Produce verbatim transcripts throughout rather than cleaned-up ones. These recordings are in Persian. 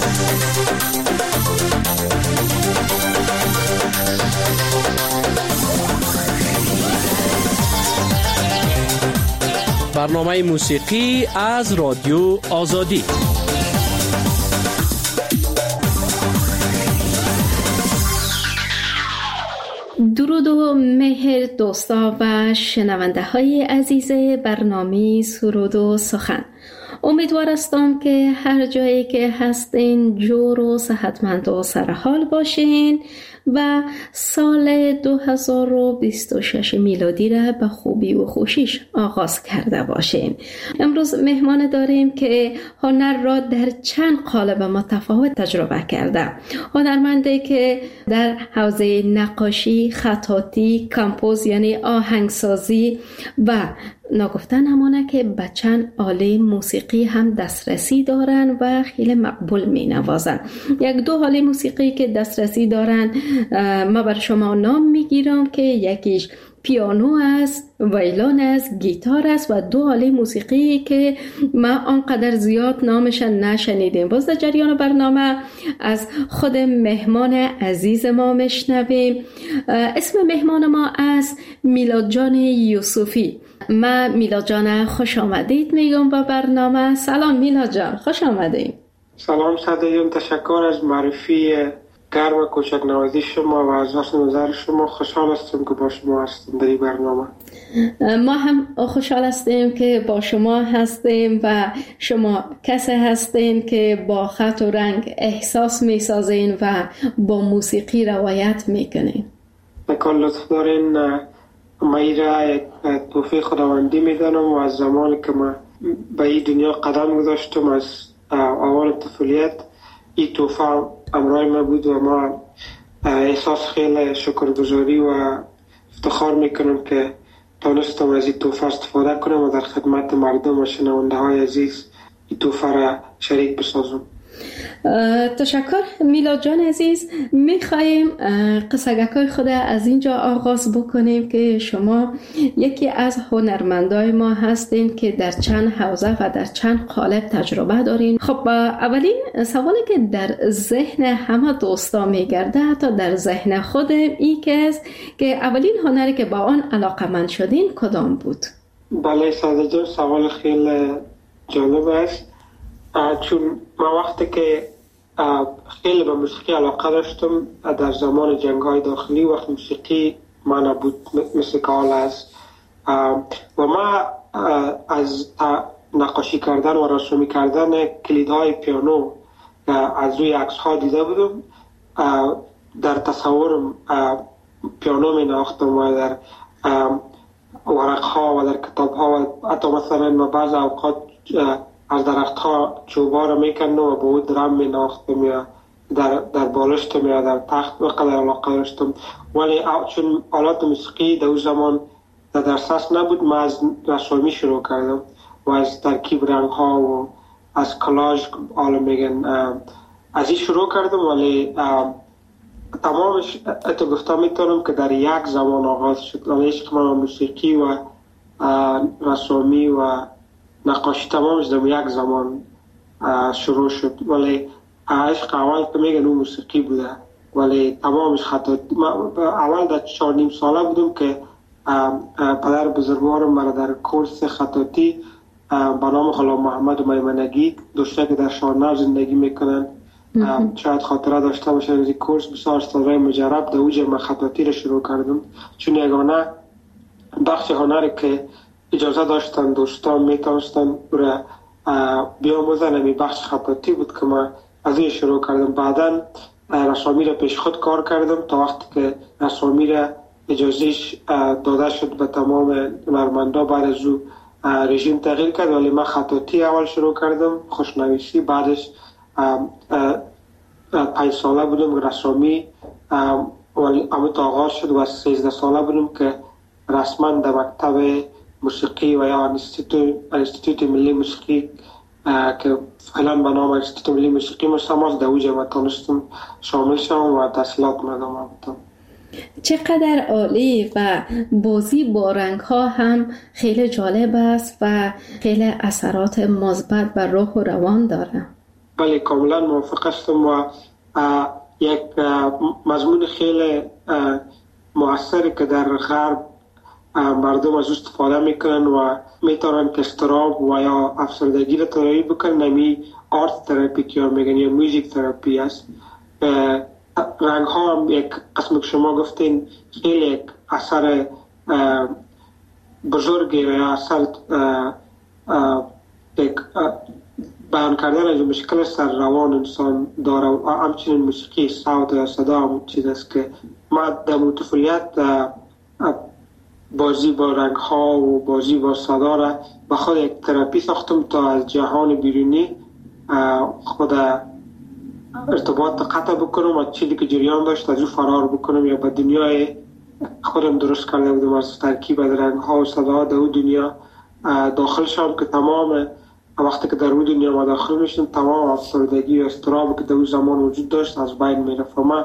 برنامه موسیقی از رادیو آزادی. درود و مهر دوستا و شنونده های عزیز برنامه سرود و سخن. امیدوار هستم که هر جایی که هستین جور و صحتمند و سرحال باشین و سال دو هزار و بیست و شش میلادی را به خوبی و خوشیش آغاز کرده باشین. امروز مهمان داریم که هنر را در چند قالب متفاوت تجربه کرده. هنرمندی که در حوزه نقاشی، خطاطی، کمپوز یعنی آهنگسازی و نگفتن همانه که به چند آله موسیقی هم دسترسی دارن و خیلی مقبول می نوازن. یک دو آله موسیقی که دسترسی دارن ما بر شما نام می گیرم که یکیش پیانو است، ویولن است، گیتار است و دو آله موسیقی که ما آنقدر زیاد نامش نشنیدیم. باز در جریان برنامه از خود مهمان عزیز ما میشنویم. اسم مهمان ما است میلاد جان یوسفی. من میلاد جان خوش آمدید میگم به برنامه. سلام میلاد جان، خوش آمدید. سلام صدیون، تشکر از معرفی گرم کوچک نوازی شما و از نظر شما. خوشحال هستم که با شما هستم در این برنامه. ما هم خوشحال هستیم که با شما هستیم و شما کسی هستین که با خط و رنگ احساس می سازین و با موسیقی روایت می کنین. بکن لطف دارین. ما این را توفیق خداوندی می دانم و از زمانی که ما به این دنیا قدم گذاشتم از اول طفولیت این توفیق امرای ما بود و ما احساس خیلی شکرگزاری و افتخار میکنم که تانستم از این توفیق استفاده کنم و در خدمت مردم و شنونده های عزیز این توفیق را شریک بسازم. تشکر میلاد جان عزیز. میخواییم قصگکای خود از اینجا آغاز بکنیم که شما یکی از هنرمندای ما هستین که در چند حوزه و در چند قالب تجربه دارین. خب اولین سوالی که در ذهن همه دوستا میگرده، حتی در ذهن خودم، این که است که اولین هنری که با آن علاقمند شدین کدام بود؟ بله ساده جان، سوال خیلی جالب است. چون من وقتی که خیلی به موسیقی علاقه داشتم در زمان جنگ‌های داخلی، وقت موسیقی من بود مثل کال است و ما از نقاشی کردن و رسومی کردن کلیدهای پیانو از روی عکس‌ها دیده بودم. در تصورم پیانو می نواختم و در ورق‌ها و در کتاب‌ها و حتی مثلا ما بعض اوقات از درخت ها چوبا را میکندم و با او درم می ناختم یا در, در بالشتم یا در تخت و قدر علاقه داشتم. ولی چون آلات موسیقی در اون زمان در دسترس نبود، ما از رسومی شروع کردم و از ترکیب رنگ ها و از کلاژ آلا میگن از این شروع کردم. ولی تمامش اتو گفتم میتونم که در یک زمان آغاز شد. ولی عشق من موسیقی و رسومی و نقاشی تمامش در یک زمان شروع شد. ولی عشق اول که میگن اون موسیقی بوده، ولی تمامش خطاطی. اول در چهار نیم ساله بودم که پدر بزرگوارم مرا در کورس خطاطی به نام غلام محمد میمنگی داشته که در شارنو زندگی میکنن. شاید خاطره داشته باشن از این کورس. بسیار سالهای مجرب در اوج من خطاطی را شروع کردم، چون یگانه بخش هنری که اجازه داشتن دوستان میتونستن برای بیاموزن همی بخش خطاطی بود که من از این شروع کردم. بعدا رسامی را پیش خود کار کردم تا وقتی که رسامی را اجازهش داده شد به تمام هنرمندا. بعد از او رژیم تغییر کرد، ولی من خطاطی اول شروع کردم، خوشنویسی. بعدش پنج ساله بودم رسامی، ولی امت آغاز شد و سیزده ساله بودم که رسما در مکتب موسیقی و یا انستیتوت ملی موسیقی که فعلا به نام انستیتوت ملی موسیقی مسماست در اوج ما تونستم شامل شدم و تحصیلات مردم بودم. چقدر عالی و بازی با رنگ ها هم خیلی جالب است و خیلی اثرات مثبت بر روح و روان داره. بله کاملا موافق هستم و یک مضمون خیلی مؤثری که در غرب مردم از استفاده میکنن و میتونن که استراب و یا افسردگی را تداوی بکنن، نمی آرت تراپی که میگن یا موزیک تراپی است. رنگ ها هم یک قسم که شما گفتین خیلی یک اثر بزرگی و یا اثر یک بیان کردن از مشکل سر روان انسان داره و همچنین موسیقی صوت یا صدا هم چیز است که ما در طفولیت بازی با رنگ ها و بازی با صدا را به خود یک تراپی ساختم تا از جهان بیرونی خود ارتباط قطع بکنم و چیزی که جریان داشت از او فرار بکنم یا به دنیای خودم درست کرده بودم از ترکیب از رنگ ها و صدا در او دنیا داخل شدم که تمام وقتی که در او دنیا ما داخل میشم تمام افسردگی و اضطراب که در او زمان وجود داشت از بین میرفت و من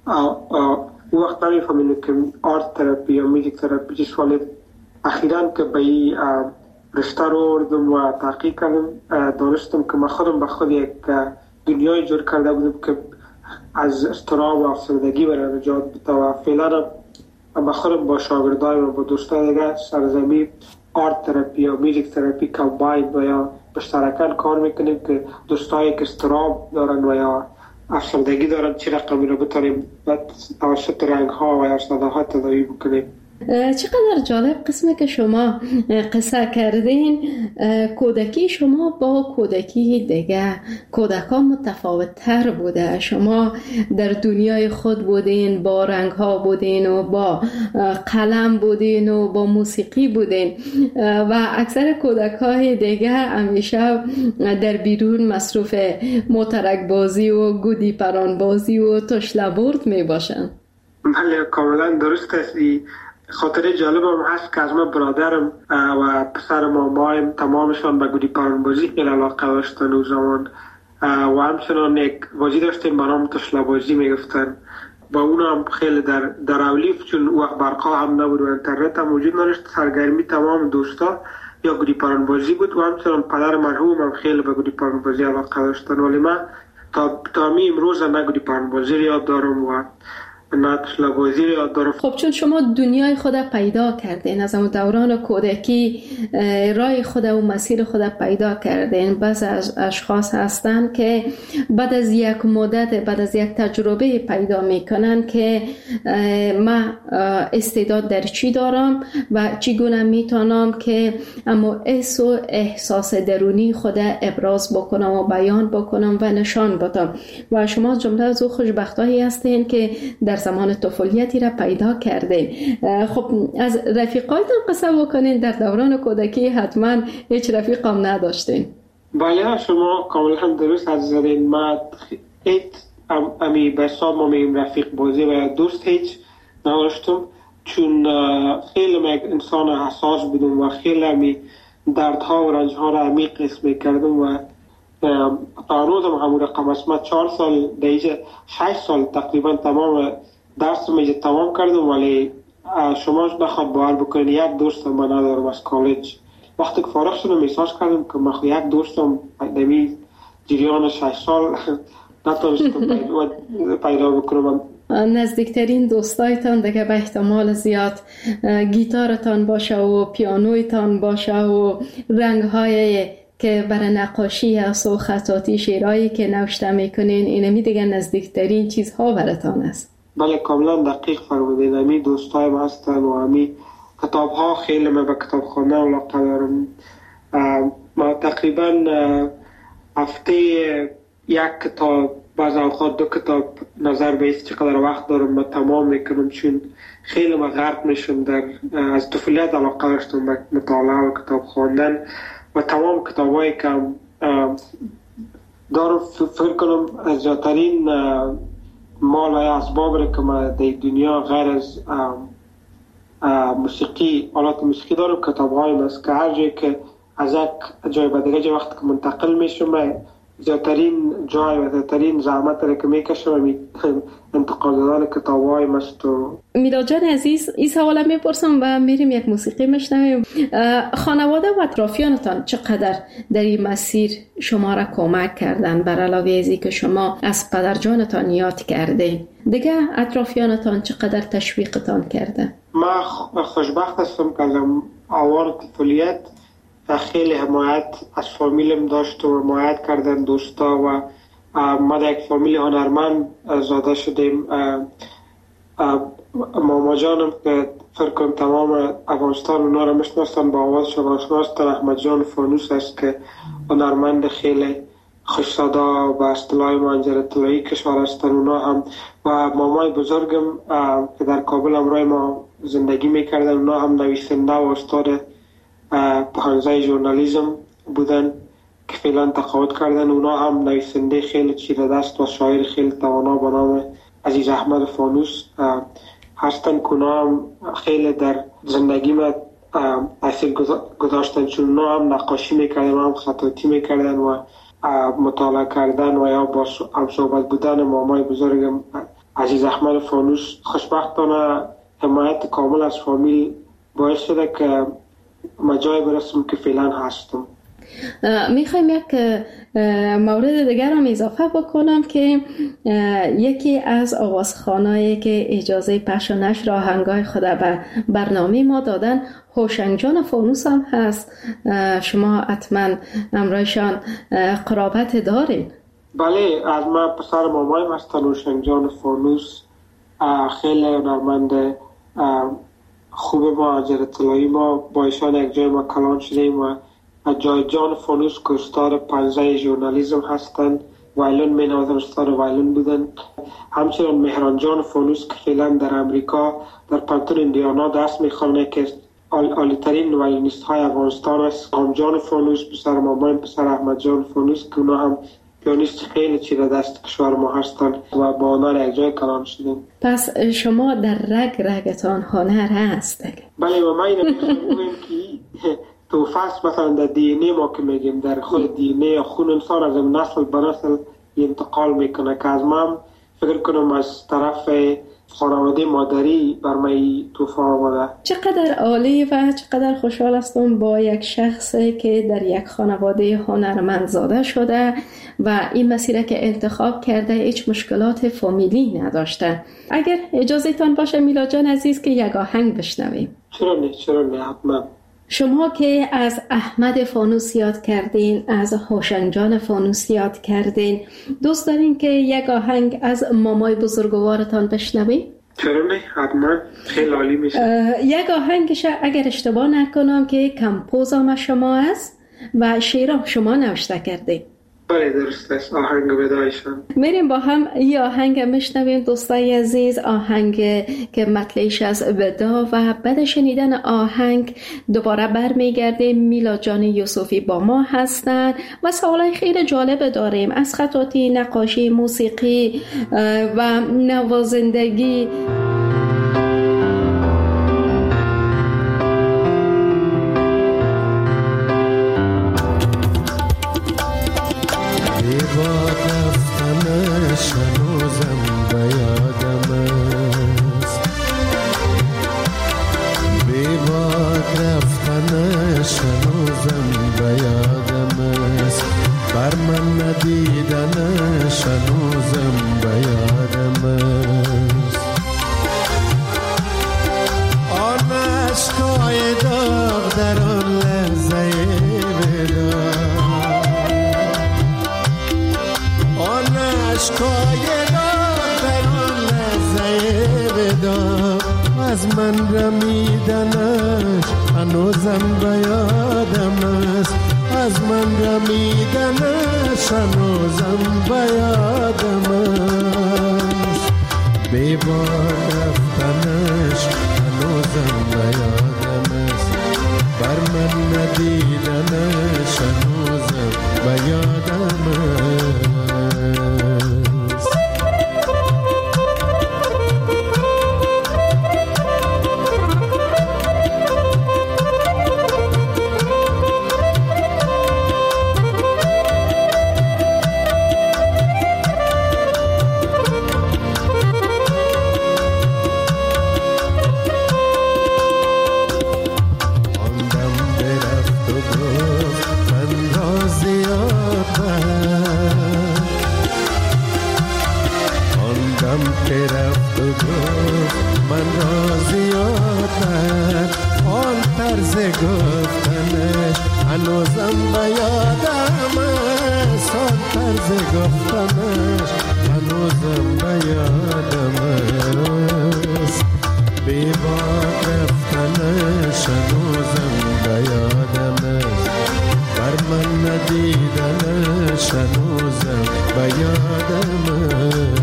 او وقت نمیفهمیدم که آرت تراپی یا موزیک تراپی چیست، ولی اخیراً که به این رشته رو آوردم و تحقیق کردم دانستم که من خودم به خود یک دنیای جور کرده بودم که از اضطراب و افسردگی برای نجات بده و فعلا به خودم با شاگردای و با دوستای دیگه سرزمین آرت تراپی یا موزیک تراپی کامباین و یا مشترکاً کار میکنیم که دوستایی که اضطراب دارن و یا افسردگی دارن چه رقمی رو بتونیم توسط رنگ ها و یا صداها تداوی بکنیم. چقدر جالب قسمه که شما قصه کردین. کودکی شما با کودکی دیگه کودکا متفاوت تر بوده. شما در دنیای خود بودین، با رنگ ها بودین و با قلم بودین و با موسیقی بودین و اکثر کودک های دیگه همیشه در بیرون مصروف موترک بازی و گودی پران بازی و تشله برد می باشن. بله کاملا درست است. خاطره جالب هم هست که از من برادرم و پسر مامایم تمامشان به گودی پران بازی خیلی علاقه داشتن و زمان و همچنان یک بازی داشتیم به نام تشله بازی میگفتن با اون هم خیلی در در اولیف چون وقت برقا هم نبود و اینترنت هم وجود نداشت سرگرمی تمام دوستا یا گودی پران بازی بود و همچنان پدر مرحوم هم خیلی به گودی پران بازی علاقه داشتن، ولی من تا تا می امروز نه گودی پران بازی یاد دارم و نه تشله بازی یاد دارم. خب چون شما دنیای خود پیدا کردین از اون دوران کودکی، راه خود و مسیر خود پیدا کردین، بعض از اشخاص هستن که بعد از یک مدت بعد از یک تجربه پیدا میکنن که من استعداد در چی دارم و چگونه میتونم که اما حس و احساس درونی خود ابراز بکنم و بیان بکنم و نشان بدم و شما جمله از او خوشبختایی هستین که در زمان طفولیتی را پیدا کرده. خب از رفیقایتان قصه بکنین. در دوران کودکی حتما هیچ رفیق هم نداشتین. بله شما کاملا درست حد زدین. من هیچ امی بسام امی رفیق بازی و دوست هیچ نداشتم چون خیلی من انسان حساس بودم و خیلی امی دردها و رنجها را عمیق حس میکردم و تا روزم همون رقم است. من چهار سال دیگه شش سال تقریبا تمام درس میجه تمام کردم، ولی شما نخواد باور بکنید یک دوستم من ندارم از کالج. وقتی که فارغ شدم احساس کردم که من یک دوستم دمی جریان شش سال نتونستم پیدا بکنم. نزدیکترین دوستایتان دیگه به احتمال زیاد گیتارتان باشه و پیانویتان باشه و رنگ‌های که برای نقاشی است و خطاطی شعرهایی که نوشته میکنین، اینمی دیگه نزدیکترین چیزها براتان است. بله کاملا دقیق فرمودین. امی دوستایم هستن و امی کتاب ها خیلی من به کتاب خواندن علاقه دارم. ما تقریبا هفته یک کتاب بعض اوقات دو کتاب نظر به ایست چقدر وقت دارم من تمام میکنم چون خیلی من غرق میشم در از طفولیت علاقه داشتم به مطالعه و کتاب خواندن و تمام کتابایی که دارم فکر کنم از زیادترین مال و اسباب را که من در دنیا غیر از موسیقی آلات موسیقی دارم کتاب هایم است که هر جایی که از یک جای به دیگه وقت که منتقل میشم زیادترین جای و زیادترین زحمت را که میکشم انتقال دادن کتاب های مست. و میلاد جان عزیز، این سوال میپرسم و میریم یک موسیقی میشنویم. خانواده و اطرافیانتان چقدر در این مسیر شما را کمک کردن، بر علاوه ازی که شما از پدر جانتان یاد کرده؟ دیگه اطرافیانتان چقدر تشویقتان کرده؟ من خوشبخت هستم که از اوان طفولیت خیلی حمایت از فامیلم داشت و حمایت کردن دوستا و ما در یک فامیل هنرمند زاده شدیم. ماما جانم که فکر کنم تمام افغانستان اونا را میشناسن، با آوازشان آشناستن، احمد جان فانوس است که هنرمند خیلی خوش صدا و اصطلاح منجر اطلاعی کشور هستن اونا هم. و مامای بزرگم که در کابل همراه ما زندگی میکردن، اونا هم نویسنده و استاد پانزه ژورنالیسم بودن که فعلا تقاعد کردن. اونا هم نویسنده خیلی چیره دست و شاعر خیلی توانا به نام عزیز احمد فانوس هستن که اونا هم خیلی در زندگی ما تاثیر گذاشتن، چون اونا هم نقاشی میکردن و هم خطاطی میکردن و مطالعه کردن و یا با هم صحبت بودن مامای بزرگم عزیز احمد فانوس. خوشبختانه حمایت کامل از فامیل باعث شده که ما جای برسم که فعلا هستم. میخوایم یک مورد دیگر هم اضافه بکنم که یکی از آوازخوانایی که اجازه پخش و نشر آهنگای خود به برنامه ما دادن هوشنگ جان فانوس هم هست. شما حتما امرایشان قرابت دارین؟ بله، از ما پسر مامایم هستن هوشنگ جان فانوس، خیلی هنرمند خوب ما جر اطلاعی. ما با ایشان یک جای ما کلان شدیم و جای جان فانوس که استاد پانزه ژورنالیسم هستند، وایلون می نوازن، استاد وایلون بودن. همچنین مهران جان فانوس که فعلا در امریکا در پانتون ایندیانا درس میخوانه که عالی ترین وایلونیست های افغانستان است. هم جان فانوس پسر مامایم پسر احمد جان فانوس که اونا هم پیانیست خیلی چیره دست کشور ما هستن و با آنها یک جای کلان شدیم. پس شما در رگ رگتان هنر هست؟ بله، و ما اینو میگم که تو فصل مثلا در دی این ای ما که میگیم در خود دی این ای خون انسان از نسل به نسل انتقال میکنه که از من فکر کنم از طرف خانواده مادری بر من توفا آمده. چقدر عالی و چقدر خوشحال هستم با یک شخصی که در یک خانواده هنرمند زاده شده و این مسیر که انتخاب کرده هیچ مشکلات فامیلی نداشته. اگر اجازه تان باشه میلاد جان عزیز که یک آهنگ بشنویم. چرا نه، چرا نه، حتما. شما که از احمد فانوس یاد کردین، از هوشنگ جان فانوس یاد کردین، دوست دارین که یک آهنگ از مامای بزرگوارتان بشنویم؟ چرا نه، حتما، خیلی عالی میشه. یک آهنگش اگر اشتباه نکنم که کمپوزم شما است و شعرم شما نوشته کردین. بله درست است، آهنگ ودایشان. میریم با هم این آهنگ میشنویم دوستای عزیز، آهنگ که مطلعش از ودا و بعد شنیدن آهنگ دوباره برمیگردیم. میلاد جان یوسفی با ما هستن و سوالای خیلی جالب داریم از خطاطی، نقاشی، موسیقی و نوازندگی. از من رمیدنش هنوزم به یادم است، از من رمیدنش هنوزم به یادم است، بی بار رفتنش هنوزم به یادم است، بر من ندیدنش هنوزم به یادم است. گفتنش هنوزم به یادم است، آن طرز گفتنش هنوزم به یادم است، بی باک رفتنش هنوزم به یادم است، بر من ندیدنش هنوزم به یادم است.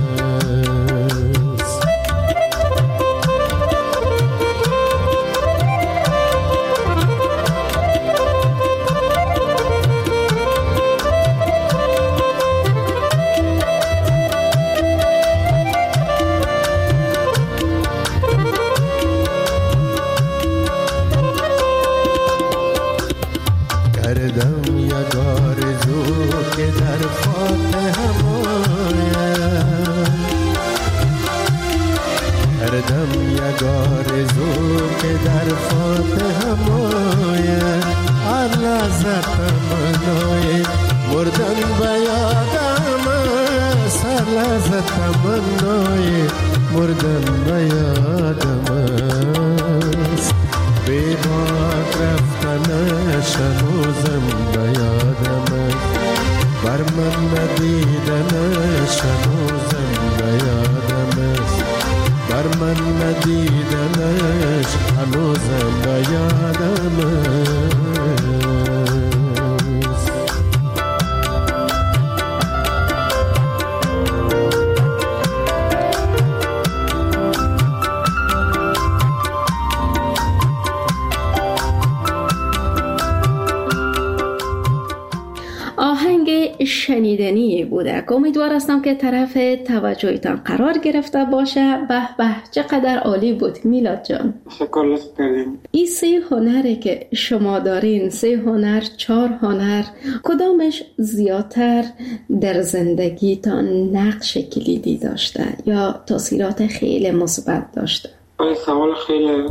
شنیدنی بوده. امیدوار هستم که طرف توجهتان قرار گرفته باشه. به به چقدر عالی بود میلاد جان. شکر کردیم. این سه هنری که شما دارین، سه هنر، چهار هنر، کدامش زیادتر در زندگیتان نقش کلیدی داشته یا تاثیرات خیلی مثبت داشته؟ این سوال خیلی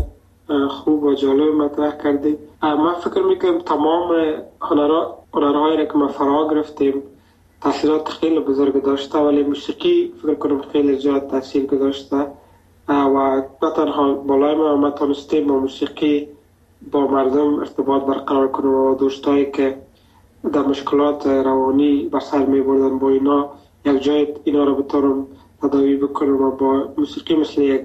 خوب و جالب مطرح کردید. من فکر میکنم تمام هنرها هنرهایی که ما فرا گرفتیم تاثیرات خیلی بزرگ داشته، ولی موسیقی فکر کنم خیلی زیاد تاثیر گذاشته و نه تنها بالای ما ما تونستیم با موسیقی با مردم ارتباط برقرار کنیم و دوستایی که در مشکلات روانی به سر می بردن با اینا یک جای اینا رو بتونم تداوی بکنم و با موسیقی مثل یک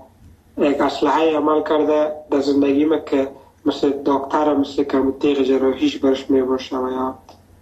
یک اسلحه عمل کرده در زندگی ما که مثل دکتر مثل که تیغ جراحیش برش می باشه و یا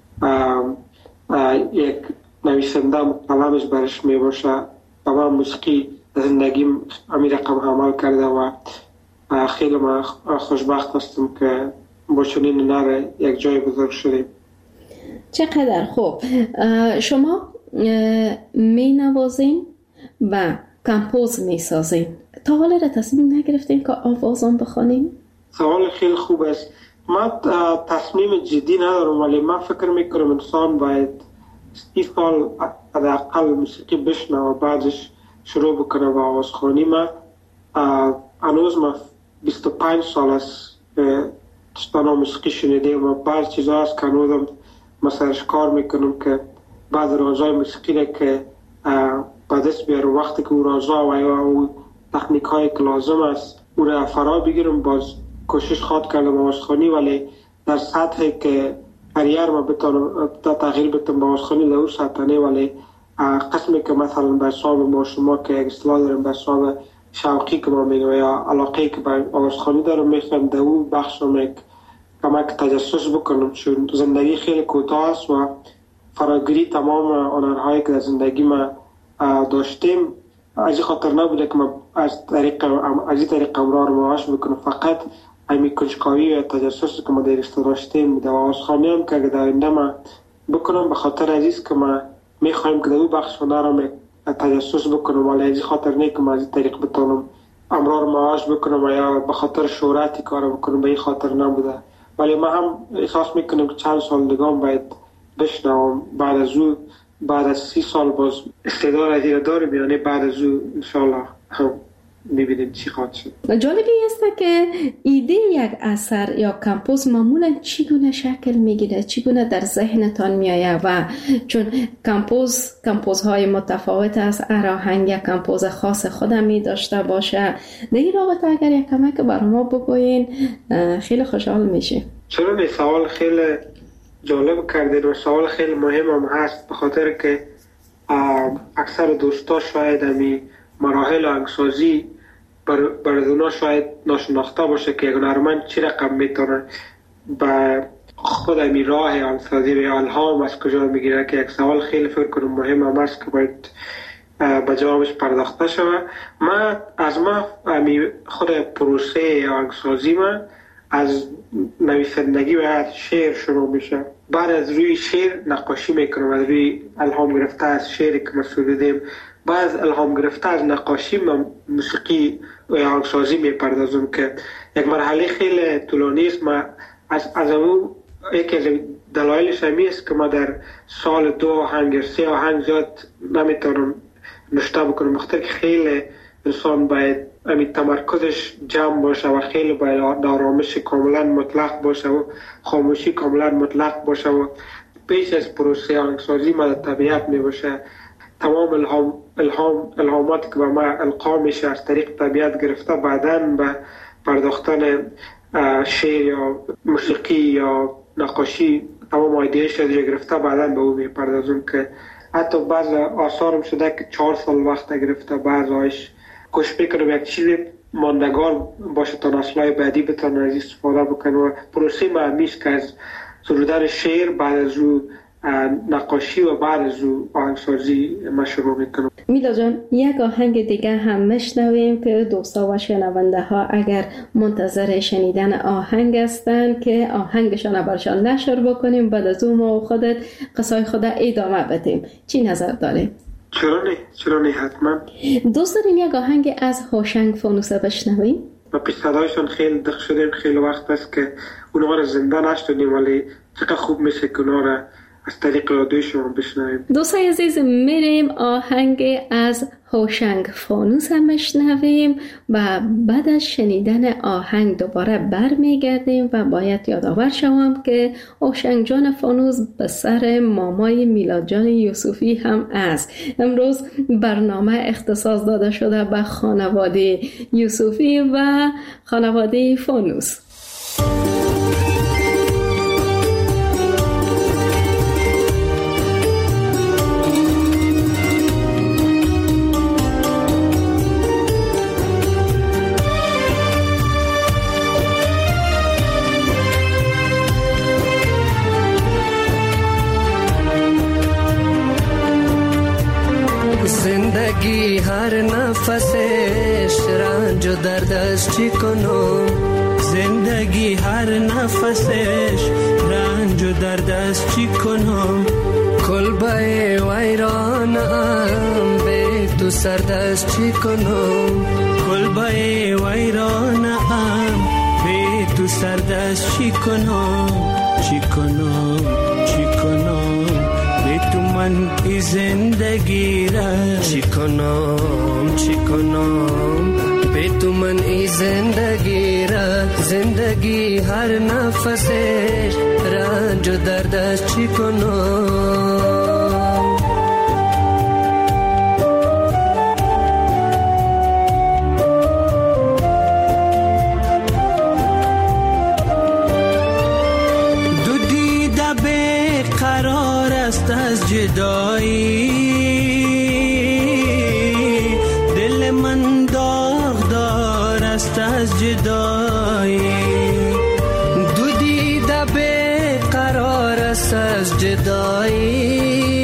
یک نویسنده قلمش برش می باشه. تمام موسیقی زندگیم امی رقم عمل کرده و خیلی ما خوشبخت هستم که با چنین هنر یک جای بزرگ شدیم. چقدر خوب. شما می نوازین و کمپوز می سازین. تا حالا را تصمیم نگرفتین که آوازان بخوانین؟ سوال خیلی خوب است. من تصمیم جدی ندارم، ولی من فکر میکنم انسان باید سی سال حداقل موسیقی بشنه و بعدش شروع بکنه با آوازخوانی. من هنوز من بیست و پنج سال است تشتانا موسیقی شنیدیم و بعض چیزا هست که هنوزم مثلا کار میکنم که بعض رازای موسیقی که با دست بیارم، وقتی که او رازا و یا او تکنیک های که لازم است او را فرا بگیرم. باز کوشش خواد کردم آوازخوانی، ولی در سطحی که کریر ما بتونم تغییر بدم با آوازخوانی لهو سطحی، ولی قسمی که مثلا به حساب ما شما که یک اصطلاح دارم به حساب شوقی که ما میگم یا علاقه که به آوازخوانی دارم میخوام در اون بخش رو یک کمک تجسس بکنم، چون زندگی خیلی کوتاه است و فراگیری تمام هنرهایی که در زندگی ما داشتیم از خاطر نبوده که ما از طریق از این طریق امرار معاش بکنم. فقط امی کنجکاوی و تجسس که ما در داشتیم در آوازخوانی هم که در آینده ما بکنم به خاطر عزیز که ما میخوایم که در اون بخش هنرم تجسس بکنم، ولی از خاطر نه که ما از این طریق بتونم امرار معاش بکنم و یا به خاطر شهرتی کار بکنم، به این خاطر نبوده. ولی ما هم احساس میکنم که چند سال دیگه باید بشنوم. بعد از او بعد از سی سال باز استعداد از این دارم، یعنی بعد از او انشالله هم میبینیم چی خواهد شد. جالبی است که ایده یک اثر یا کمپوز معمولا چگونه شکل میگیره، چگونه در ذهنتان میآید؟ و چون کمپوز کمپوزهای متفاوت است، هر آهنگ یک کمپوز خاص خودم می داشته باشه. در این رابطه اگر یک کمک برای ما بگوین خیلی خوشحال میشیم. چرا این سوال خیلی جالب کردید و سوال خیلی مهم هم هست، به خاطر که اکثر دوستا شاید همی مراحل آهنگسازی بر بردونا شاید ناشناخته باشه که یک هنرمند چی رقم میتونه با خود همی راه آهنگسازی و الهام از کجا میگیره، که یک سوال خیلی فکر کنم مهم هم هست که باید به جوابش پرداخته شود. من از ما همی خود پروسه آهنگسازی من از نویسندگی و از شعر شروع میشه. بعد از روی شعر نقاشی میکنم، از روی الهام گرفته از شعری که ما سرودیم. بعد الهام گرفته از نقاشی من موسیقی و آهنگسازی میپردازم که یک مرحله خیلی طولانی است. من از از اون یکی از دلایلش همی است که ما در سال دو آهنگ سه آهنگ زیاد نمیتونم نشته بکنم، بخاطر که خیلی انسان باید امی تمرکزش جمع باشه و خیلی باید آرامش کاملا مطلق باشه و خاموشی کاملا مطلق باشه و پیش از پروسه آهنگسازی ما در طبیعت می باشه. تمام الهام الهام الهاماتی که به ما القا میشه از طریق طبیعت گرفته، بعداً به پرداختن شعر یا موسیقی یا نقاشی تمام ایدهش از گرفته بعداً به اون میپردازم که حتی بعض آثارم شده که چهار سال وقت گرفته. بعض آیش کوشش میکنم یک چیزی ماندگار باشه تا نسل‌های بعدی بتونن از استفاده بکنن و پروسه ما همیشه که از سرودن شعر بعد از او نقاشی و بعد از او آهنگسازی ما شروع میکنم. میلا جان، یک آهنگ دیگه هم میشنویم که دوستا و شنونده ها اگر منتظر شنیدن آهنگ هستن که آهنگشان برشان نشر بکنیم، بعد از اون ما خودت قصای خود ادامه بدیم. چی نظر داریم؟ چرا نه؟ چرا نه؟ حتما. دوست دارین یک آهنگ از هوشنگ فانوسه بشنویم؟ و پیش صدایشان خیلی دق شدیم، خیلی وقت است که اونها را زنده نشدیم، ولی چقدر خوب میشه که اونها را از طریق رادیوی شما بشنویم. دوستای عزیز، میریم آهنگ از هوشنگ فانوس هم بشنویم و بعد از شنیدن آهنگ دوباره برمیگردیم و باید یادآور شوم که هوشنگ جان فانوس به سر مامای میلاد جان یوسفی هم است. امروز برنامه اختصاص داده شده به خانواده یوسفی و خانواده فانوس. زندگی هر نفسش رنج و درد است، چی کنم؟ زندگی هر نفسش رنج و درد است، چی کنم؟ کلبه ویرانم به تو سرد است، چی کنم؟ کلبه ویرانم به تو سرد است، چی کنم؟ چی کنم؟ چی کنم؟ تو من ای زندگی را چی کنم؟ چی کنم؟ به تو من ای زندگی را، زندگی هر نفسش رنج و درد است، چی کنم؟ از جدایی دل من داغ دار است از جدایی، دو دیده به قرار است از جدایی،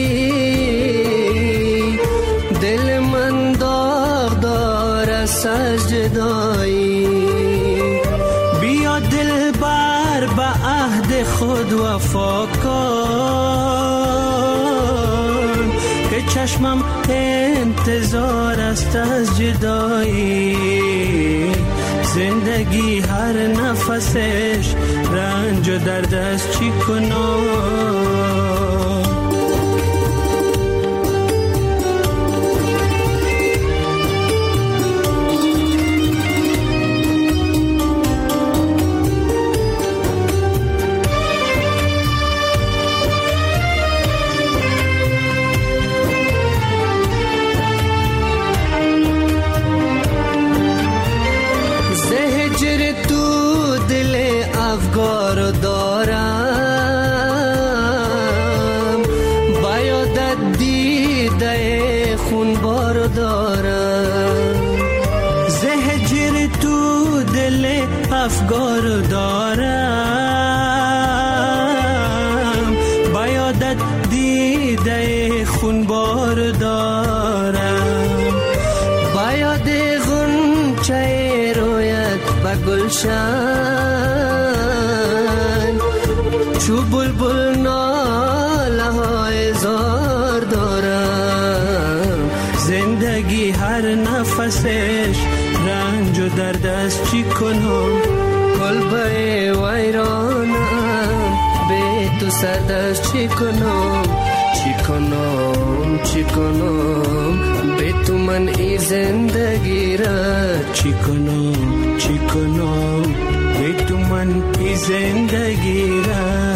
دل من داغ دار است از جدایی. بیا دل بر به عهد خود وفا کن، چشمم انتظار است از جدایی، زندگی هر نفسش رنج و درد است، چی کنم؟ خونبار دارم، زهجر تو دل افگار دارم، بیادت دیده خونبار دارم، بیاد غنچه رویت و گلشن، چو بلبل ناله های زار دارم، زندگی هر نفسش رنج و درد است، چی کنم کلبه ویرانم، به تو سرد است، چی کنم چی کنم چی کنم، به تو من ای زندگی را، چی کنم چی کنم، به تو من ای زندگی را.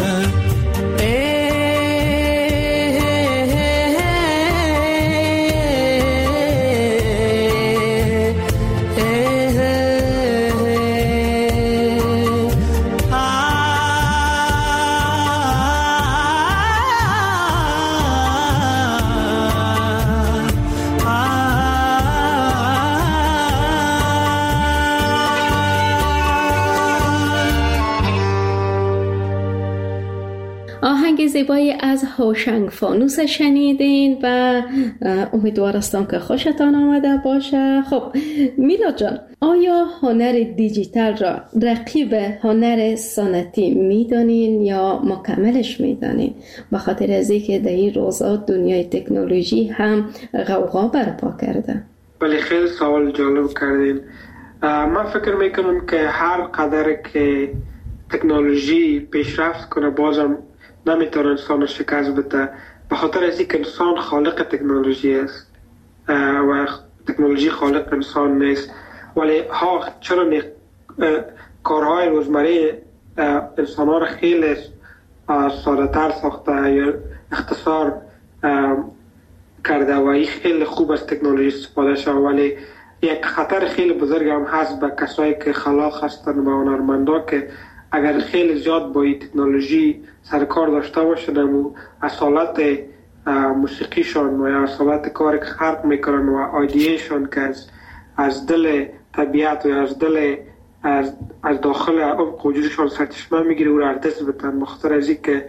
آهنگ زیبایی از هوشنگ فانوس شنیدین و امیدوارستم که خوشتان آمده باشه. خب میلاد جان، آیا هنر دیجیتال را رقیب هنر سنتی میدانین یا مکملش میدانین؟ به خاطر از اینکه در این روزا دنیای تکنولوژی هم غوغا برپا کرده. ولی خیلی سوال جالب کردین. من فکر میکنم که هر قدر که تکنولوژی پیشرفت کنه بازم نمیتونه انسان شکست بده، به خاطر از اینکه انسان خالق تکنولوژی است و تکنولوژی خالق انسان نیست. ولی ها چرا کارهای روزمره انسان ها را خیلی ساده تر ساخته یا اختصار کرده و این خیلی خوب از تکنولوژی استفاده شده، ولی یک خطر خیلی بزرگ هم هست به کسایی که خلاق هستند و هنرمندا که اگر خیلی زیاد با این تکنولوژی سرکار داشته باشند و اصالت موسیقیشان و یا اصالت کاری که خلق میکنن و آیدیشان که از, از دل طبیعت و از دل از, از داخل عمق وجودشان سرچشمه میگیره و را ارتست بتن، بخاطر از این که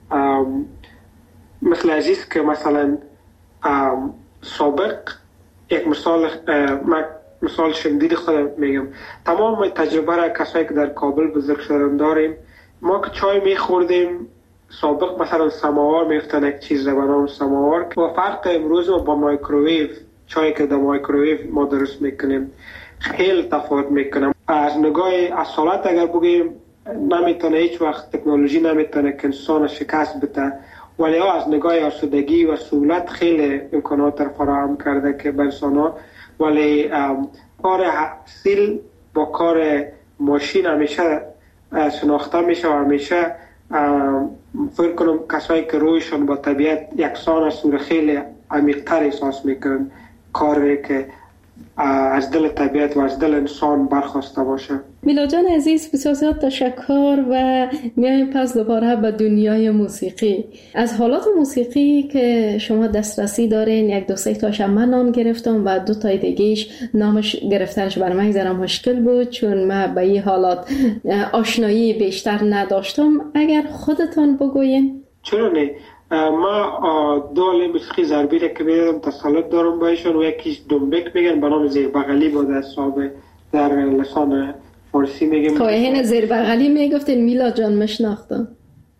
مثل عزیز که مثلا سابق یک مثال مثال شمدید خودم میگم، تمام تجربه را کسایی که در کابل بزرگ شدن داریم. ما که چای میخوردیم سابق مثلا سماوار میفتن یک چیز به نام سماوار و فرق امروز با مایکروویو، چای که در مایکروویو ما درست میکنیم خیلی تفاوت میکنم. از نگاه اصالت اگر بگیم نمیتونه هیچ وقت تکنولوژی نمیتونه که انسان شکست بده، ولی از نگاه آسودگی و سهولت خیلی امکانات را فراهم کرده که به انسان ها. ولی کار اصیل با کار ماشین همیشه شناخته میشه و همیشه فکر کنم کسایی که رویشان با طبیعت یکسان است و خیلی عمیق‌تر احساس میکنن کاری که از دل طبیعت و از دل انسان برخواسته باشه. میلاد جان عزیز، بسیار زیاد تشکر و میایم پس دوباره به دنیای موسیقی. از حالات موسیقی که شما دسترسی دارین یک دو سه تاش من نام گرفتم و دو تای دیگهش نامش گرفتنش بر من ذره مشکل بود چون من به این حالات آشنایی بیشتر نداشتم. اگر خودتون بگوین. چرا نه؟ ما دو عالم موسیقی ضربی را که میدم تسلط دارم بایشون و یکیش دنبک میگن به نام زیر بغلی بود از صحابه در لسان فارسی میگم. خواهین زیر بغلی میگفتین میلاد جان مشناختم.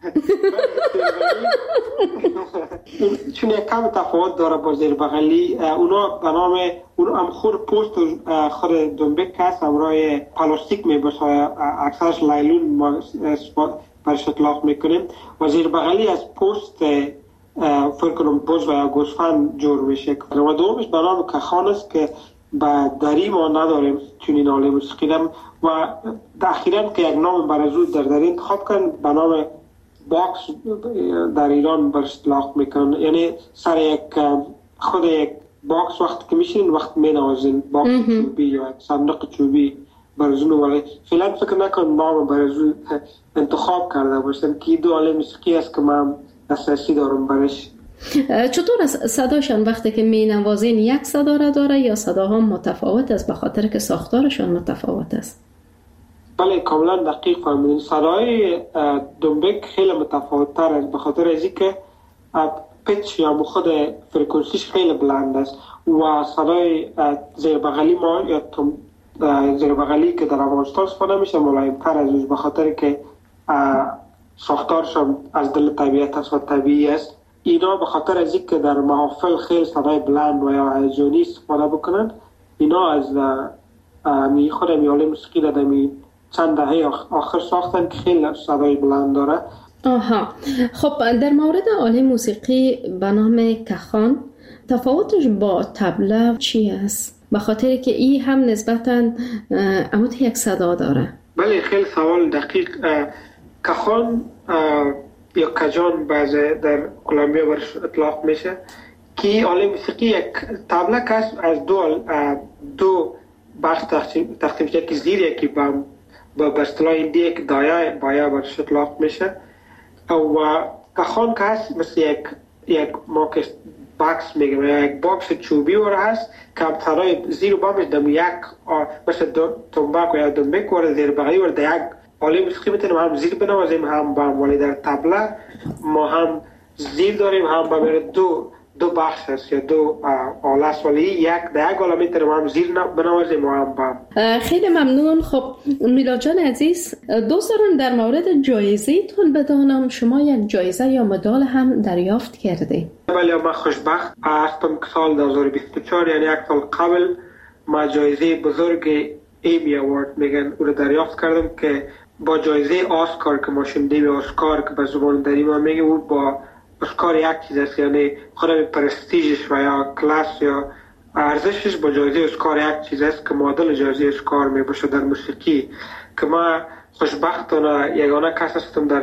چون یک کم تفاوت داره با زیر بغلی. اونا به نام اون هم خود پوست خود دنبک هست همراه پلاستیک میباشه، اکثرش لایلون برش اطلاق میکنیم و زیر بغلی از پوست فکر کنم بز و گوسفند جور میشه و دومش به نام کخان است که به دری ما نداریم چون این عالم موسیقی و اخیراً که یک نام برازو در دری انتخاب کردن به نام باکس در ایران برش اطلاق میکنن، یعنی سر یک خود یک باکس وقت که میشین وقت مینوازین باکس چوبی یا صندوق چوبی برازون. ولی فعلا فکر نکنم نام برازون انتخاب کرده باشم که دو عالم موسیقی است که من دسترسی دارم برش چطور از صداشان وقتی که می نوازین یک صدا را داره یا صداها متفاوت است به خاطر که ساختارشان متفاوت است؟ بله کاملا دقیق فهمیدین. صدای دنبک خیلی متفاوت تر است به خاطر از اینکه پیچ یا خود فرکانسیش خیلی بلند است و صدای زیر بغلی ما یا زیر بغلی که در افغانستان استفاده میشه ملایم تر از به خاطر که ساختارشان از دل طبیعت است و طبیعی است. اینا به خاطر از اینکه در محافل خیلی صدای بلند و یا هیجانی استفاده بکنند، اینا از می خود میاله موسیقی در می چند دهه آخر ساختن که خیلی صدای بلند داره. آها، خب در مورد آله موسیقی به نام کخان تفاوتش با طبله چی است؟ به خاطر که این هم نسبتاً اموت یک صدا داره. بله خیلی سوال دقیق. کخان یا کجان بعضی در کلمبیا برش اطلاق میشه که آله موسیقی یک طبله که از دو دو بخش تقسیم شده که زیر یکی با با اصطلاح هندی یک دایه بایا برش اطلاق میشه و کخان که هست مثل یک یک ما که باکس میگم یا یک باکس چوبی ور هست که صدای زیر و بامش دم یک مثل تنباک یا دنبک ور زیر بغلی ور در یک آله موسیقی میتونیم هم زیر بنوازیم هم بام، ولی در طبله ما هم زیر داریم هم بام. دو دو بخش هست یا دو آله است، ولی یک در یک آله میتونیم هم زیر بنوازیم و هم بام. خیلی ممنون. خب میلاد جان عزیز، دوست دارم در مورد جایزه تون بدانم شما یک جایزه یا مدال هم دریافت کرده؟ بله من خوشبخت هستم که سال دو هزار و بیست و چهار یعنی یک سال قبل ما جایزه بزرگ ایمی اوارد میگن او رو دریافت کردم که با جایزه آسکار که ما شنیدیم آسکار که به زبان دری ما میگه او با اسکار یک چیز است، یعنی خود پرستیژش و یا کلاس یا ارزشش با جایزه اسکار یک چیز است که معادل جایزه اسکار می باشه در موسیقی. که ما خوشبختانه یگانه کس هستم در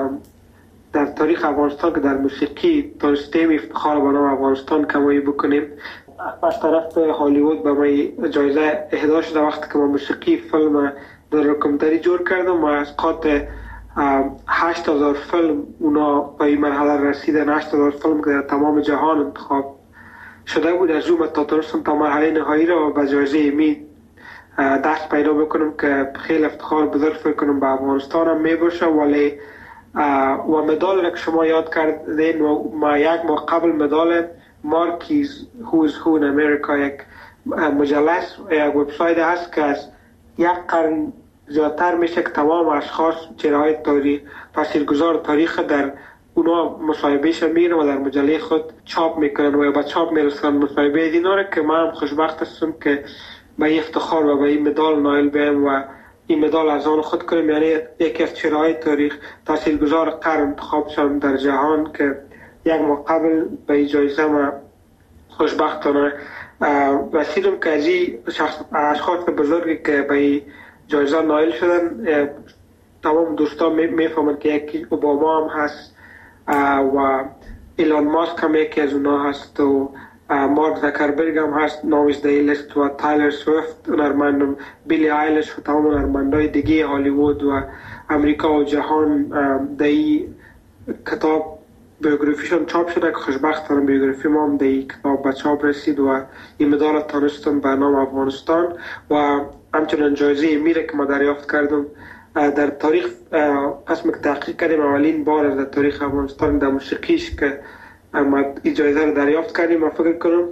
در تاریخ افغانستان که در موسیقی تونستیم افتخار به نام افغانستان کمایی بکنیم. از طرف هالیوود به ما جایزه اهدا شده وقتی که ما موسیقی فیلم در رکمتری جور کردم و از قاط هشت هزار فیلم اونا به این مرحله رسیدن. هشت هزار فیلم که در تمام جهان انتخاب شده بود از اون تا تونستم تا مرحله نهایی را به جایزه ایمی دست پیدا بکنم که خیلی افتخار بزرگ فکر کنم به افغانستان هم می باشه. ولی و مدال را که شما یاد کردین و ما یک ماه قبل مدال مارکیز هوز هو in امریکا یک مجله یک وبسایت هست که از یک قرن زیادتر میشه که تمام اشخاص چهره‌های تاریخ تاثیرگذار تاریخ در اونا مصاحبهش میرن و در مجله خود چاپ میکنن و به چاپ میرسن مصاحبه اینا رو که من هم خوشبخت هستم که به این افتخار و به این مدال نایل بیم و این مدال از آن خود کنیم. یعنی یکی از چهره‌های تاریخ تاثیرگذار قرن انتخاب شدم در جهان که یک ماه قبل به این جایزه ما خوشبختانه رسیدم که از این اشخاص بزرگی که به این جایزه نایل شدن تمام دوستان میفهمند که یکی اوباما هم هست و ایلان ماسک هم یکی از اونا هست و مارک زکربرگ هم هست نامش در لیست و تایلر سویفت هنرمندم، بیلی آیلش و تمام هنرمندای دیگه هالیوود و امریکا و جهان در این کتاب بیوگرافیشون چاپ شده که خوشبختانه بیوگرافی ما هم در این کتاب به چاپ رسید و این مدال تانستم به نام افغانستان و همچنان جایزه میره که ما دریافت کردم در تاریخ قسم که تحقیق کردیم اولین بار از در تاریخ افغانستان در موسیقیش که ما این جایزه رو دریافت کردیم. من فکر کنم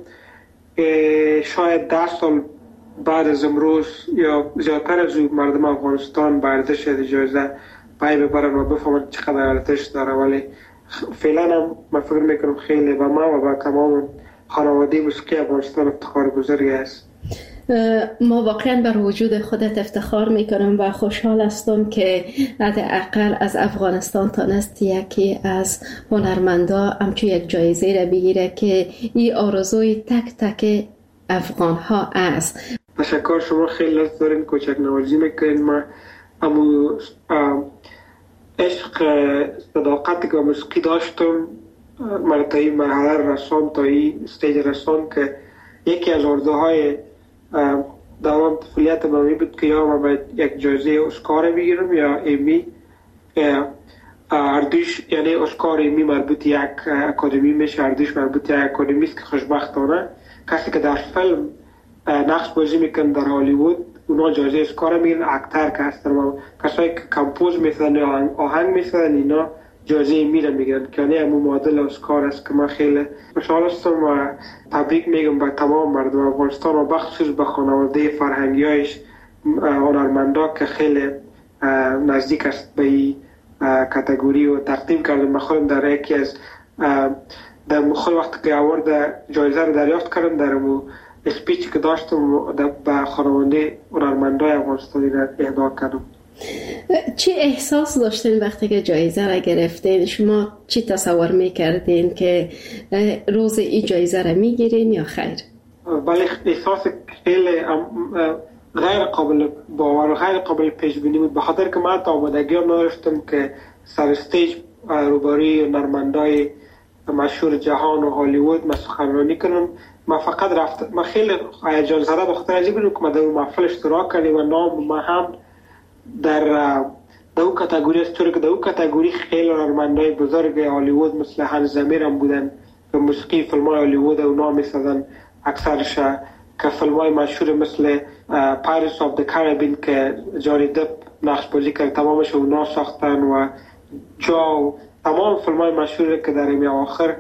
شاید ده سال بعد از امروز یا زیادتر از مردم افغانستان به ارزش از جایزه پای ببرن و بفهمن چقدر ارزش داره. ولی فعلا هم من فکر میکنم خیلی و ما و با تمام خانواده موسیقی افغانستان افتخار بزرگی است. ما واقعا بر وجود خودت افتخار میکنم و خوشحال هستم که حداقل از افغانستان تانست یکی از هنرمندا همچون یک جایزه را بگیره که این آرزوی تک تک افغان ها است. تشکر، شما خیلی لطف دارین، کوچک نوازی میکنین. ما امو عشق صداقتی که موسیقی داشتم من تا این مرحله رسان تا این استیج رسان که یکی از آرزوهای دوران طفولیت من بود که یا من باید یک جایزه اسکار بگیرم یا ایمی اردوش یعنی اسکار می مربوط یک اکادمی میشه، اردوش مربوط یک اکادمی است که خوشبختانه کسی که در فیلم نقش بازی میکنه در هالیوود اونا جایزه اسکار میگیرن، اکتر که هستن و کسایی که کمپوز میسازن یا آهنگ میسازن اینا جایزه میره میگیرن که یعنی همون معادل اسکار است که من خیلی خوشحال هستم و تبریک میگم به تمام مردم افغانستان و بخصوص به خانواده فرهنگیایش هنرمندا که خیلی نزدیک است به این کاتگوری و تقدیم کردم. من خودم در یکی از در خود وقت که آورد جایزه رو دریافت کردم در مو اسپیچ که داشتم به خانواده هنرمندای افغانستانی را اهدا کردم. چی احساس داشتین وقتی که جایزه را گرفتین؟ شما چی تصور میکردین که روز این جایزه را میگیرین یا خیر؟ بله احساس خیلی غیر قابل باور و غیر قابل پیش بینی بود، به خاطر که من تا آمادگی نداشتم که سر استیج روبروی هنرمندای مشهور جهان و هالیوود من سخنرانی کنم. من فقط رفت من خیلی هیجان زده به خاطر اینکه که من در اون محفل اشتراک کردم و نام من هم در در اون کاتگوری است، چون که در اون کاتگوری خیلی هنرمندای بزرگ هالیوود مثل هانس زمیر هم بودن که موسیقی فیلم‌های هالیوود اونا می‌سازن اکثرش، که فیلم‌های مشهور مثل پایرتس آف د کاریبین که جانی دپ نقش بازی کرد تمامش اونا ساختن و جو تمام فیلم‌های مشهور که در این آخر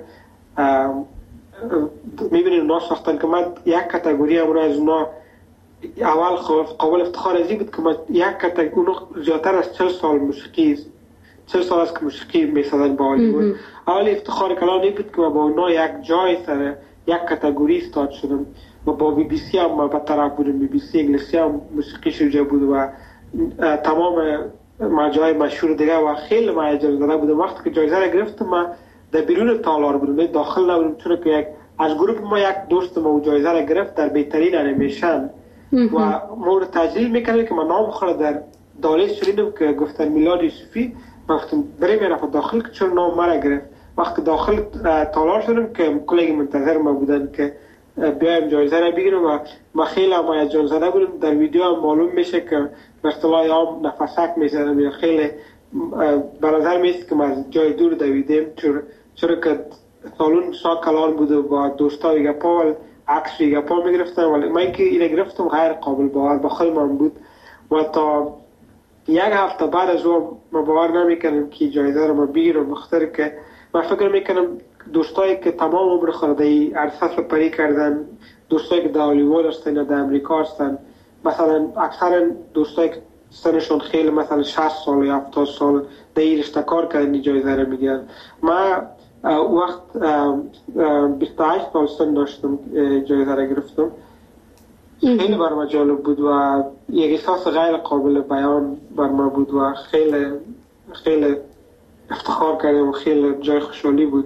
می‌بینید اونا ساختن که من یک کاتگوری امروز از اونا اول قابل افتخار ازی بود که من یک کاتگوری اونا زیادتر از چهل سال موسیقی چهل سال است که موسیقی می‌سازن با هالیوود. اول افتخار کلام این بود که من با اونا یک جای سر یک کاتگوری استاد شدم و با بی بی سی هم به طرف بودم. بی بی سی انگلیسی هم موسیقی شجاع بود و تمام مجای مشهور دیگه و خیلی من هیجان زده بودم. وقتی که جایزه را گرفتم من در بیرون تالار بودم، داخل نبودم، چون که یک از گروه ما یک دوست ما جایزه را گرفت در بهترین انیمیشن و مورد تجلیل میکنه که من نام خود در دالیس شدیدم که گفتن میلاد یوسفی. گفتم بریم یه نفر داخل که چون نام مرا گرفت. وقتی داخل تالار شدم که کلیگ منتظر ما بودن که بیایم جایزه را بگیرم و ما خیلی هم هیجان زده بودم. در ویدیو هم معلوم میشه که به اصطلاح هم نفسک میزنم یا خیلی به نظر میاد که ما از جای دور دویدیم، چرا که سالون سا کلان بود و با دوستا و گپا و عکس و گپا میگرفتم، ولی من که اینه گرفتم غیر قابل باور با خود من بود و تا یک هفته بعد از اون ما باور نمیکنم که جایزه را ما بگیرم، بخاطر که من فکر میکنم دوستایی که تمام عمر خود در عرصه پری کردن، دوستایی که در هالیوود هستن یا در امریکا هستن، مثلا اکثر دوستایی که سنشون خیلی مثلا شصت سال یا هفتاد سال در این رشته کار کردن جایزه را میگیرن. من وقت بیست و هشت سال سن داشتم جایزه را گرفتم. خیلی بر من جالب بود و یک احساس غیر قابل بیان بر من بود و خیلی خیلی افتخار کردم و خیلی جای خوشحالی بود.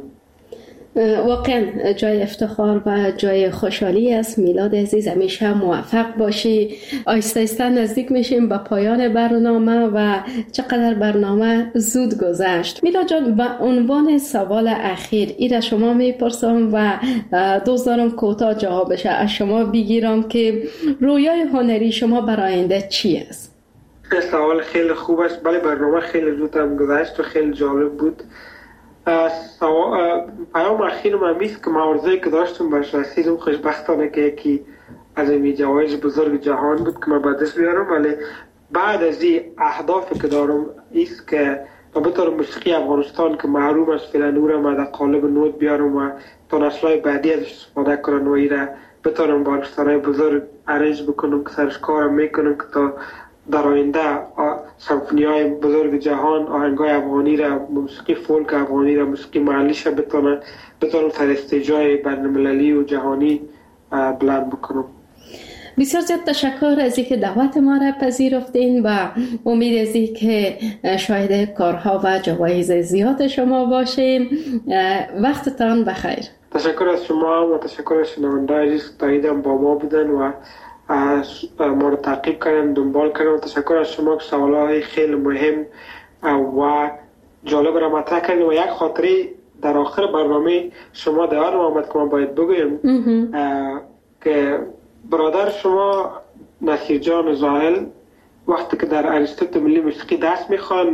واقعا جای افتخار و جای خوشحالی است. میلاد عزیز همیشه موفق باشی. آهسته آهسته نزدیک میشیم به پایان برنامه و چقدر برنامه زود گذشت. میلاد جان، به عنوان سوال اخیر این را شما میپرسم و دوست دارم کوتاه جوابش از شما بگیرم که رویای هنری شما برای آینده چی است؟ سوال خیلی خوب است. بله برنامه خیلی زود هم گذشت و خیلی جالب بود. پیام اخیر من میست که معارضه‌ای که داشتم برش رسیدم، خوشبختانه که یکی از این جوایز بزرگ جهان بود که من به دست بیارم، ولی بعد از این اهدافی که دارم ایست که بطور موسیقی افغانستان که محروم از فعلا نور ما در قالب نوت بیارم و تا نسل‌های بعدی ازش استفاده کنن و ایره بتونم با ارکسترهای بزرگ ارنج بکنم که سرش کارم میکنم که تا در آینده سمفونی‌های بزرگ جهان آهنگای افغانی را، موسیقی فولک افغانی را، موسیقی محلیش بتونن بتونن سر استیجای بین‌المللی و جهانی بلند بکنم. بسیار زیاد تشکر از اینکه دعوت ما را پذیرفتین و امید از اینکه شاهد کارها و جوایز زیاد شما باشیم. وقتتان بخیر. تشکر از شما و تشکر از شنونده‌های عزیز که تاییدم با ما بودن و ما رو تعقیب کردن، دنبال کردن و تشکر از شما که سوالای خیلی مهم و جالب را مطرح کردن و یک خاطره در آخر برنامه شما در یادم آمد که من باید بگویم که برادر شما نصیر جان زاهل وقتی که در انستیتوت ملی موسیقی درس میخوان، من